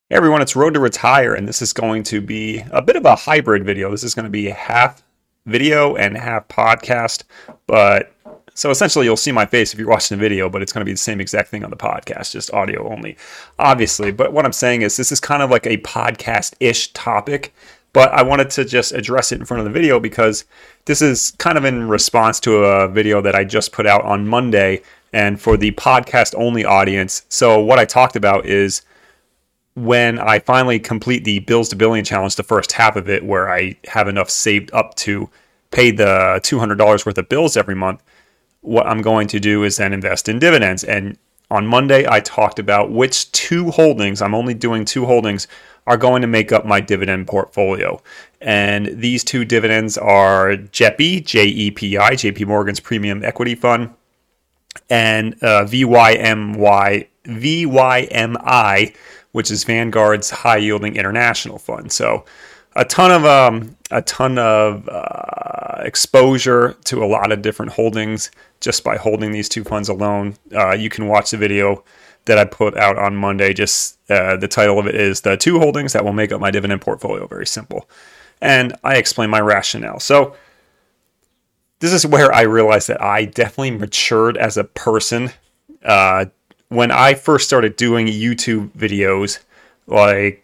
Hey everyone, it's Road to Retire, and this is going to be a bit of a hybrid video. This is going to be half video and half podcast, but so essentially you'll see my face if you're watching the video, but it's going to be the same exact thing on the podcast, just audio only, obviously. But what I'm saying is this is kind of like a podcast-ish topic, but I wanted to just address it in front of the video because this is kind of in response to a video that I just put out on Monday, and for the podcast-only audience. So what I talked about is when I finally complete the Bills to Billion challenge, the first half of it, where I have enough saved up to pay the $200 worth of bills every month, what I'm going to do is then invest in dividends. And on Monday, I talked about which two holdings, I'm only doing two holdings, are going to make up my dividend portfolio. And these two dividends are JEPI, J-E-P-I, JP Morgan's Premium Equity Fund, and VYMI, which is Vanguard's High Yielding International Fund. So a ton of exposure to a lot of different holdings just by holding these two funds alone. You can watch the video that I put out on Monday. Just the title of it is The Two Holdings That Will Make Up My Dividend Portfolio. Very simple. And I explain my rationale. So this is where I realized that I definitely matured as a person. When I first started doing YouTube videos, like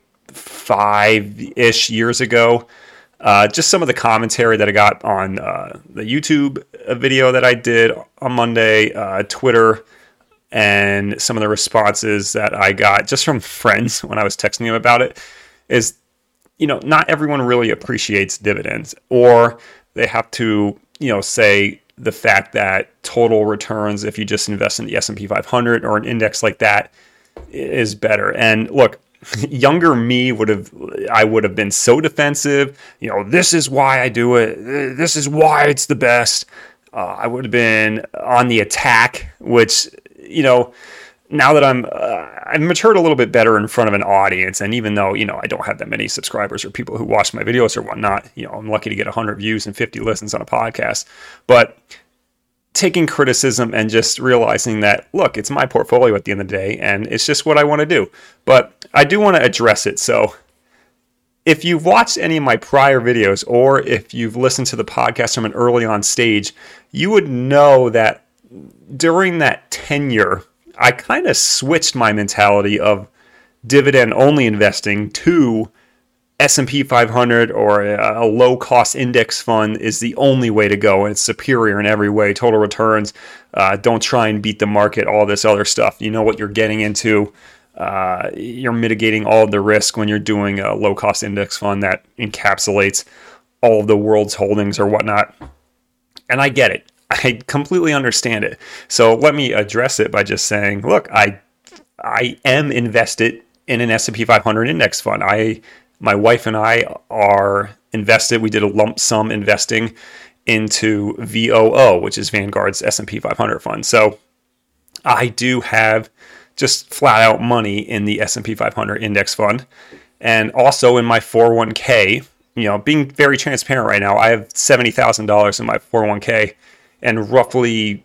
5-ish years ago, just some of the commentary that I got on the YouTube video that I did on Monday, Twitter, and some of the responses that I got just from friends when I was texting them about it is, not everyone really appreciates dividends, or they have to, say the fact that total returns, if you just invest in the S&P 500 or an index like that, is better. And look, younger me would have been so defensive. This is why I do it. This is why it's the best. I would have been on the attack, which, now that I've matured a little bit better in front of an audience, and even though, I don't have that many subscribers or people who watch my videos or whatnot, I'm lucky to get 100 views and 50 listens on a podcast, but taking criticism and just realizing that, look, it's my portfolio at the end of the day, and it's just what I want to do. But I do want to address it. So if you've watched any of my prior videos, or if you've listened to the podcast from an early on stage, you would know that during that tenure, I kind of switched my mentality of dividend-only investing to S&P 500 or a low-cost index fund is the only way to go, and it's superior in every way. Total returns, don't try and beat the market, all this other stuff. You know what you're getting into. You're mitigating all of the risk when you're doing a low-cost index fund that encapsulates all of the world's holdings or whatnot. And I get it. I completely understand it. So let me address it by just saying, look, I am invested in an S&P 500 index fund. My wife and I are invested. We did a lump sum investing into VOO, which is Vanguard's S&P 500 fund. So I do have just flat out money in the S&P 500 index fund, and also in my 401k. Being very transparent right now, I have $70,000 in my 401k. And roughly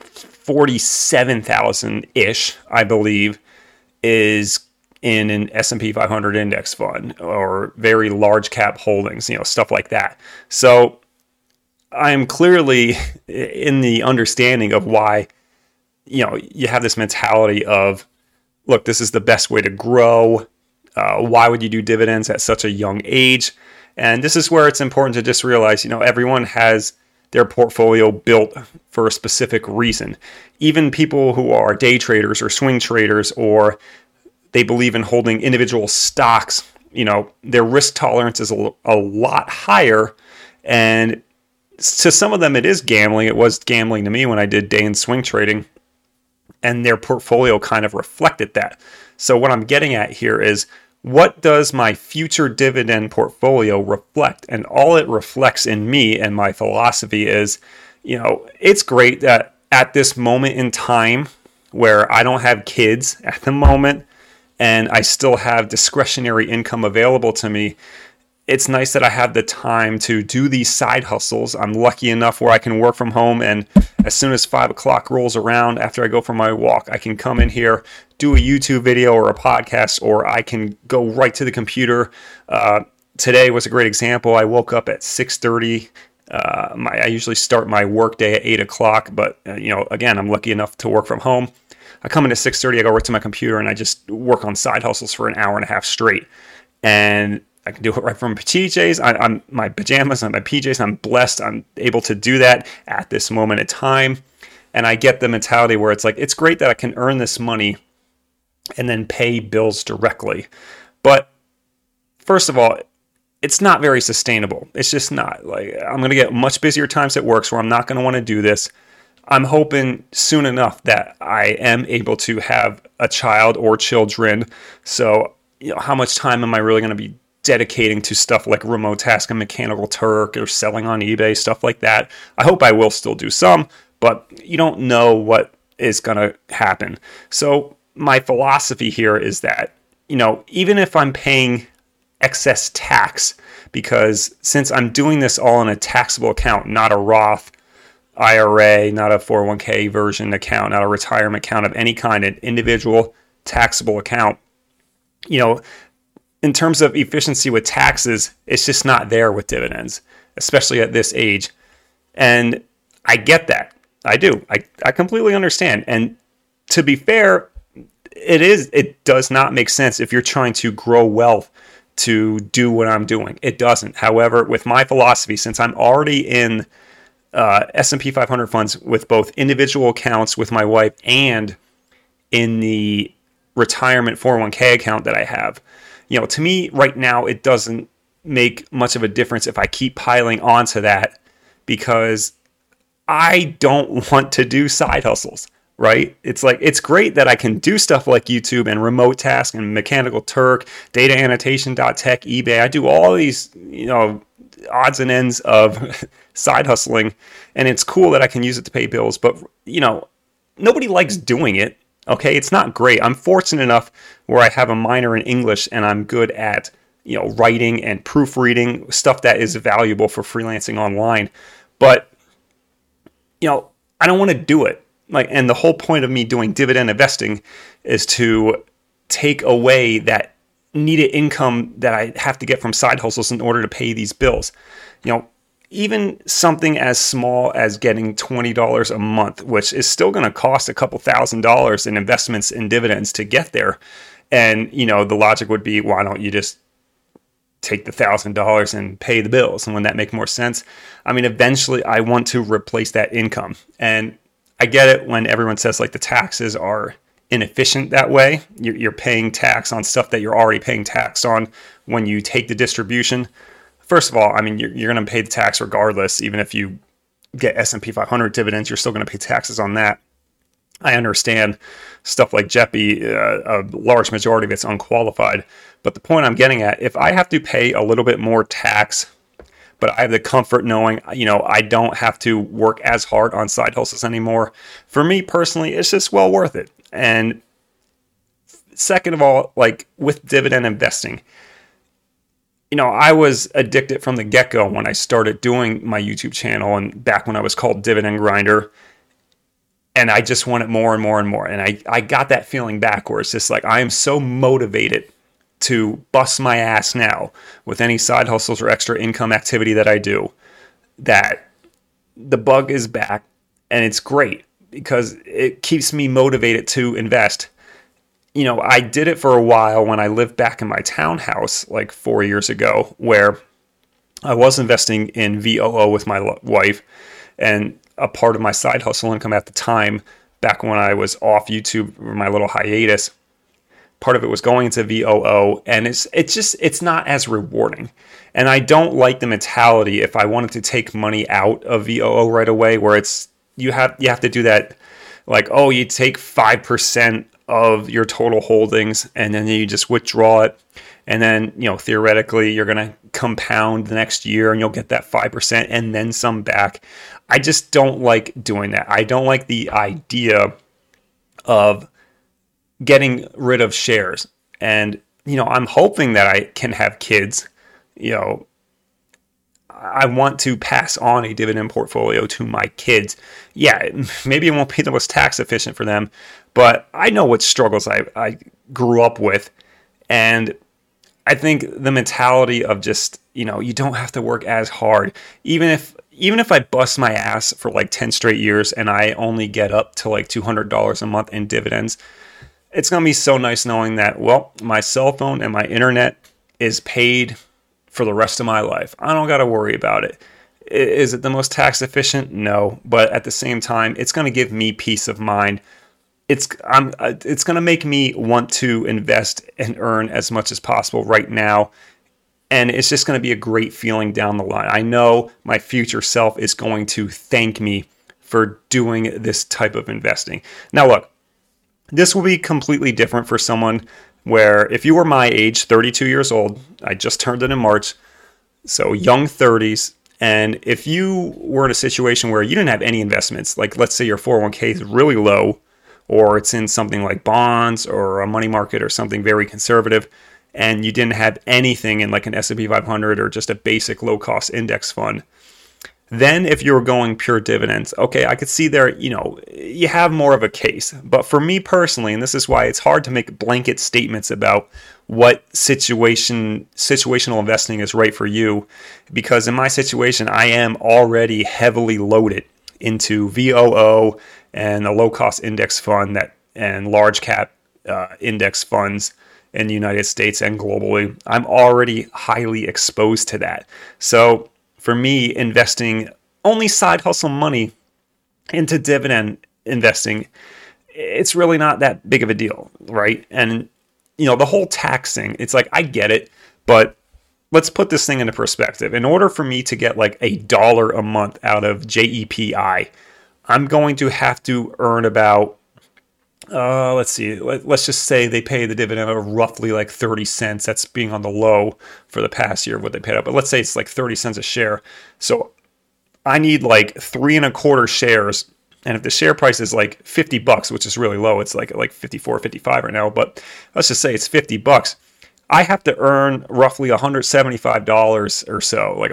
47,000-ish, I believe, is in an S&P 500 index fund or very large cap holdings, stuff like that. So I am clearly in the understanding of why, you have this mentality of, look, this is the best way to grow. Why would you do dividends at such a young age? And this is where it's important to just realize, everyone has their portfolio built for a specific reason. Even people who are day traders or swing traders, or they believe in holding individual stocks, their risk tolerance is a lot higher. And to some of them, it is gambling. It was gambling to me when I did day and swing trading, and their portfolio kind of reflected that. So what I'm getting at here is, what does my future dividend portfolio reflect? And all it reflects in me and my philosophy is, it's great that at this moment in time where I don't have kids at the moment and I still have discretionary income available to me, it's nice that I have the time to do these side hustles. I'm lucky enough where I can work from home, and as soon as 5 o'clock rolls around after I go for my walk, I can come in here, do a YouTube video or a podcast, or I can go right to the computer. Today was a great example. I woke up at 6:30. I usually start my work day at 8 o'clock, but again, I'm lucky enough to work from home. I come in at 6:30, I go right to my computer, and I just work on side hustles for an hour and a half straight. And I can do it right from my PJs. I'm my pajamas and my PJs. I'm blessed. I'm able to do that at this moment in time. And I get the mentality where it's like, it's great that I can earn this money and then pay bills directly. But first of all, it's not very sustainable. It's just not. Like, I'm going to get much busier times at work, so I'm not going to want to do this. I'm hoping soon enough that I am able to have a child or children. So, how much time am I really going to be dedicating to stuff like Remote Task and Mechanical Turk or selling on eBay, stuff like that? I hope I will still do some, but you don't know what is going to happen. So my philosophy here is that, even if I'm paying excess tax, because since I'm doing this all in a taxable account, not a Roth IRA, not a 401k version account, not a retirement account of any kind, an individual taxable account, in terms of efficiency with taxes, it's just not there with dividends, especially at this age. And I get that. I do. I completely understand. And to be fair, it does not make sense if you're trying to grow wealth to do what I'm doing. It doesn't. However, with my philosophy, since I'm already in S&P 500 funds with both individual accounts with my wife and in the retirement 401k account that I have, to me right now, it doesn't make much of a difference if I keep piling onto that, because I don't want to do side hustles, right? It's like, it's great that I can do stuff like YouTube and Remote Task and Mechanical Turk, Data Annotation.tech, eBay. I do all these, odds and ends of side hustling, and it's cool that I can use it to pay bills, but, nobody likes doing it. Okay, it's not great. I'm fortunate enough where I have a minor in English and I'm good at, writing and proofreading, stuff that is valuable for freelancing online. But, I don't want to do it. And the whole point of me doing dividend investing is to take away that needed income that I have to get from side hustles in order to pay these bills. Even something as small as getting $20 a month, which is still going to cost a couple $1,000s in investments and dividends to get there. And, the logic would be, why don't you just take the $1,000 and pay the bills? And wouldn't that make more sense? I mean, eventually I want to replace that income. And I get it when everyone says like the taxes are inefficient that way. You're paying tax on stuff that you're already paying tax on when you take the distribution. First of all, I mean, you're going to pay the tax regardless. Even if you get S&P 500 dividends, you're still going to pay taxes on that. I understand stuff like JEPI, a large majority of it's unqualified. But the point I'm getting at, if I have to pay a little bit more tax, but I have the comfort knowing, I don't have to work as hard on side hustles anymore, for me personally, it's just well worth it. And second of all, like with dividend investing, I was addicted from the get-go when I started doing my YouTube channel and back when I was called Dividend Grinder. And I just wanted more and more and more. And I got that feeling back where it's just like, I am so motivated to bust my ass now with any side hustles or extra income activity that I do, that the bug is back. And it's great because it keeps me motivated to invest. I did it for a while when I lived back in my townhouse like 4 years ago, where I was investing in VOO with my wife, and a part of my side hustle income at the time, back when I was off YouTube for my little hiatus, part of it was going into VOO, and it's not as rewarding. And I don't like the mentality if I wanted to take money out of VOO right away, where it's you have to do that, like, oh, you take 5% of your total holdings and then you just withdraw it, and then theoretically you're going to compound the next year and you'll get that 5% and then some back. I just don't like doing that. I don't like the idea of getting rid of shares. And I'm hoping that I can have kids. I want to pass on a dividend portfolio to my kids. Yeah, maybe it won't be the most tax efficient for them, but I know what struggles I grew up with. And I think the mentality of just, you don't have to work as hard. Even if I bust my ass for like 10 straight years and I only get up to like $200 a month in dividends, it's going to be so nice knowing that, well, my cell phone and my internet is paid for the rest of my life. I don't got to worry about it. Is it the most tax efficient? No. But at the same time, it's going to give me peace of mind. It's going to make me want to invest and earn as much as possible right now. And it's just going to be a great feeling down the line. I know my future self is going to thank me for doing this type of investing. Now, look, this will be completely different for someone where if you were my age, 32 years old, I just turned it in March, so young 30s, and if you were in a situation where you didn't have any investments, like let's say your 401k is really low, or it's in something like bonds or a money market or something very conservative, and you didn't have anything in like an S&P 500 or just a basic low-cost index fund, then if you were going pure dividends, okay, I could see there, you have more of a case. But for me personally, and this is why it's hard to make blanket statements about what situational investing is right for you, because in my situation, I am already heavily loaded into VOO and a low-cost index fund and large cap index funds in the United States and globally. I'm already highly exposed to that. So for me, investing only side hustle money into dividend investing, it's really not that big of a deal, right? And, the whole tax thing, it's like, I get it, but let's put this thing into perspective. In order for me to get like $1 a month out of JEPI, I'm going to have to earn about, let's just say they pay the dividend of roughly like 30 cents. That's being on the low for the past year of what they paid out. But let's say it's like 30 cents a share. So I need like 3.25 shares. And if the share price is like $50, which is really low, it's like 54, 55 right now. But let's just say it's $50. I have to earn roughly $175 or so, like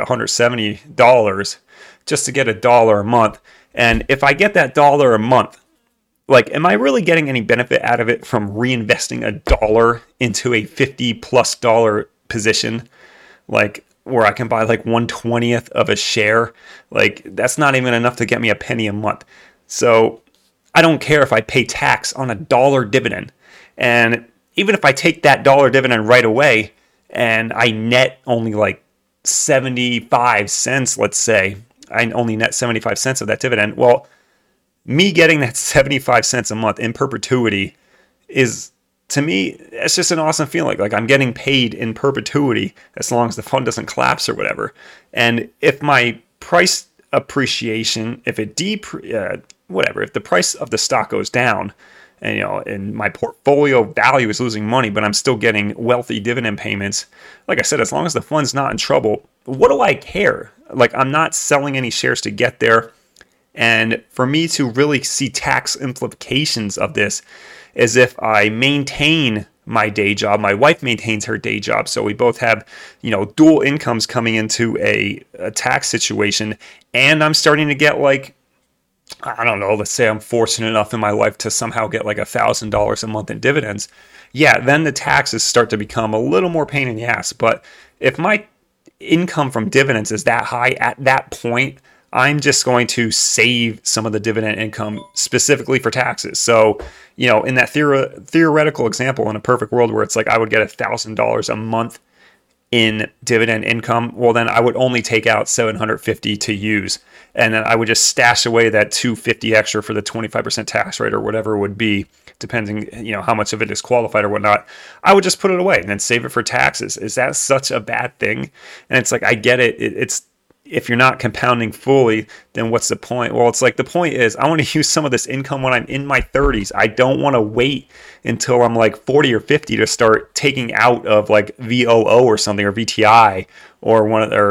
$170 just to get $1 a month. And if I get that $1 a month, like, am I really getting any benefit out of it from reinvesting $1 into a $50+ position? Like, where I can buy like 1/20th of a share? Like, that's not even enough to get me a penny a month. So I don't care if I pay tax on $1 dividend. And even if I take that $1 dividend right away and I net only like 75 cents, let's say, I only net 75 cents of that dividend. Well, me getting that 75 cents a month in perpetuity is, to me, it's just an awesome feeling. Like I'm getting paid in perpetuity as long as the fund doesn't collapse or whatever. And if my price appreciation, if the price of the stock goes down, and my portfolio value is losing money, but I'm still getting wealthy dividend payments, like I said, as long as the fund's not in trouble, what do I care? Like, I'm not selling any shares to get there. And for me to really see tax implications of this is if I maintain my day job, my wife maintains her day job, so we both have, dual incomes coming into a tax situation, and I'm starting to get like, I don't know, let's say I'm fortunate enough in my life to somehow get like $1,000 a month in dividends. Yeah, then the taxes start to become a little more pain in the ass. But if my income from dividends is that high at that point, I'm just going to save some of the dividend income specifically for taxes. So, in that theoretical example, in a perfect world where it's like I would get $1,000 a month in dividend income, well, then I would only take out $750 to use. And then I would just stash away that $250 extra for the 25% tax rate or whatever it would be, depending, how much of it is qualified or whatnot. I would just put it away and then save it for taxes. Is that such a bad thing? And it's like, I get it. It's, if you're not compounding fully, then what's the point? Well, it's like, the point is I want to use some of this income when I'm in my 30s. I don't want to wait until I'm like 40 or 50 to start taking out of like VOO or something, or VTI or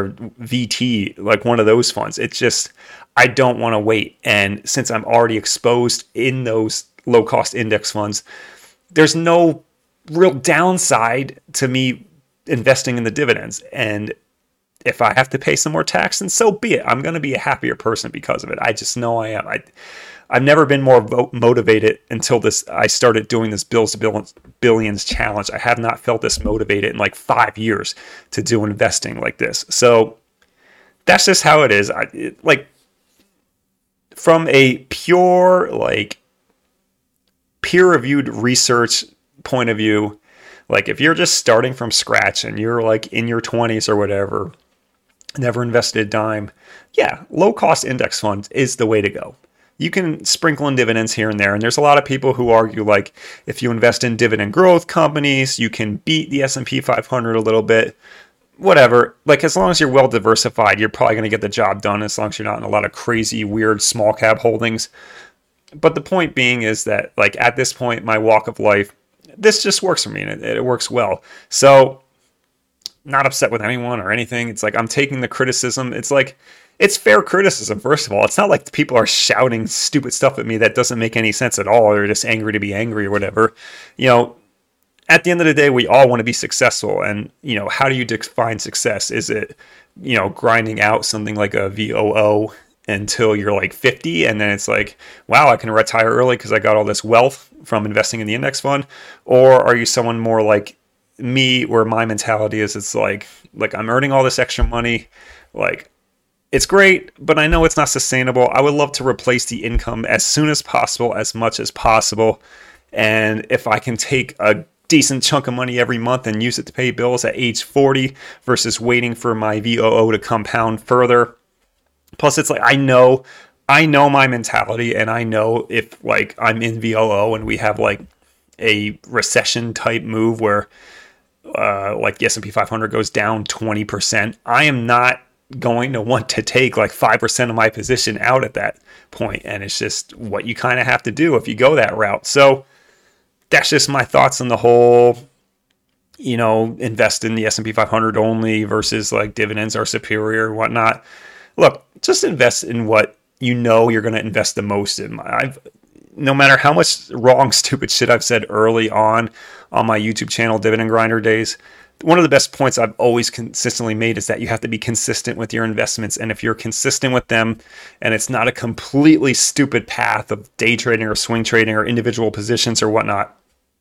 VT, like one of those funds. It's just, I don't want to wait. And since I'm already exposed in those low cost index funds, there's no real downside to me investing in the dividends. And if I have to pay some more tax, then so be it. I'm going to be a happier person because of it. I just know I am. I've never been more motivated until I started doing this Bills to Billions challenge. I have not felt this motivated in like 5 years to do investing like this. So that's just how it is. Like from a pure like peer-reviewed research point of view, like if you're just starting from scratch and you're like in your 20s or whatever, never invested a dime, yeah, low-cost index funds is the way to go. You can sprinkle in dividends here and there. And there's a lot of people who argue like if you invest in dividend growth companies, you can beat the S&P 500 a little bit. Whatever. Like as long as you're well diversified, you're probably going to get the job done as long as you're not in a lot of crazy, weird small cap holdings. But the point being is that like at this point, my walk of life, this just works for me and it works well. So not upset with anyone or anything. It's like I'm taking the criticism. It's like it's fair criticism, first of all. It's not like people are shouting stupid stuff at me that doesn't make any sense at all, or they're just angry to be angry or whatever. You know, at the end of the day, we all want to be successful. And, you know, how do you define success? Is it, you know, grinding out something like a VOO until you're like 50 and then it's like, wow, I can retire early because I got all this wealth from investing in the index fund? Or are you someone more like me where my mentality is it's like I'm earning all this extra money, like it's great, but I know it's not sustainable. I would love to replace the income as soon as possible, as much as possible. And if I can take a decent chunk of money every month and use it to pay bills at age 40 versus waiting for my VOO to compound further. Plus, it's like I know my mentality, and I know if like I'm in VOO and we have like a recession type move where like the S&P 500 goes down 20%, I am not going to want to take like 5% of my position out at that point. And it's just what you kind of have to do if you go that route. So that's just my thoughts on the whole, you know, invest in the S&P 500 only versus like dividends are superior and whatnot. Look, just invest in what you know you're going to invest the most in. No matter how much wrong, stupid shit I've said early on my YouTube channel, Dividend Grinder Days, one of the best points I've always consistently made is that you have to be consistent with your investments. And if you're consistent with them and it's not a completely stupid path of day trading or swing trading or individual positions or whatnot,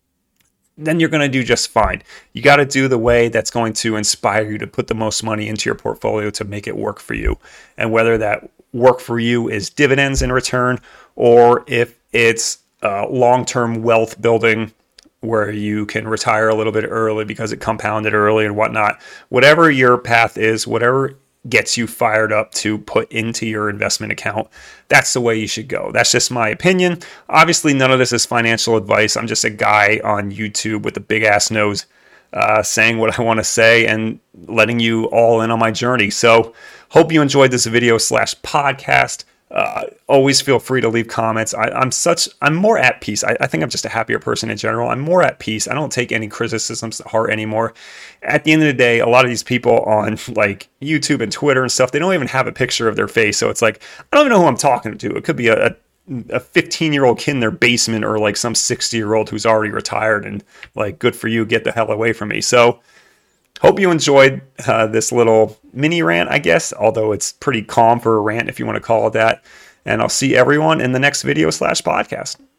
then you're going to do just fine. You got to do the way that's going to inspire you to put the most money into your portfolio to make it work for you. And whether that work for you is dividends in return, or if it's long-term wealth building where you can retire a little bit early because it compounded early and whatnot. Whatever your path is, whatever gets you fired up to put into your investment account, that's the way you should go. That's just my opinion. Obviously, none of this is financial advice. I'm just a guy on YouTube with a big ass nose saying what I want to say and letting you all in on my journey. So hope you enjoyed this video / podcast. Always feel free to leave comments. I'm more at peace. I think I'm just a happier person in general. I'm more at peace. I don't take any criticisms to heart anymore. At the end of the day, a lot of these people on like YouTube and Twitter and stuff, they don't even have a picture of their face. So it's like, I don't even know who I'm talking to. It could be a 15-year-old kid in their basement or like some 60-year-old who's already retired and like, good for you, get the hell away from me. So hope you enjoyed this little mini rant, I guess, although it's pretty calm for a rant if you want to call it that. And I'll see everyone in the next video / podcast.